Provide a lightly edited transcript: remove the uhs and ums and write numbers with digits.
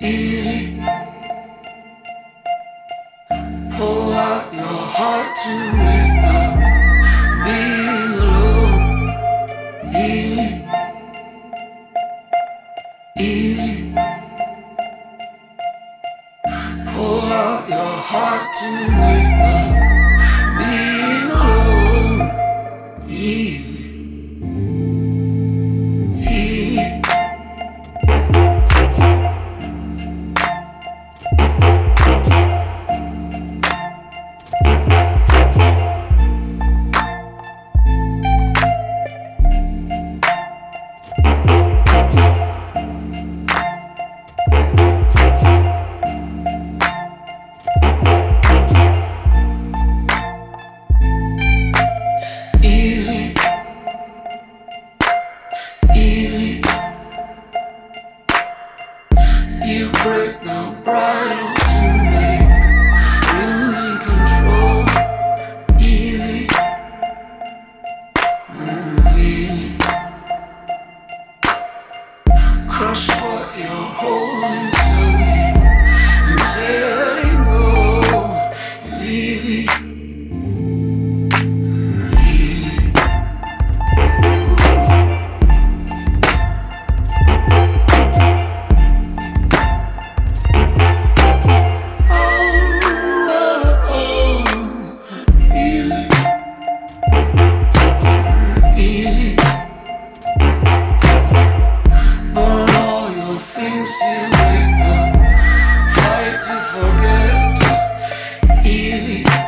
Easy. Pull out your heart to make the being alone easy. Easy. Pull out your heart to make the being alone easy. Easy. Easy, easy. You break the bridle to make losing control easy. Easy. Crush what you're holding so you can say letting go is easy. Easy. Burn all your things to make the fight to forget easy.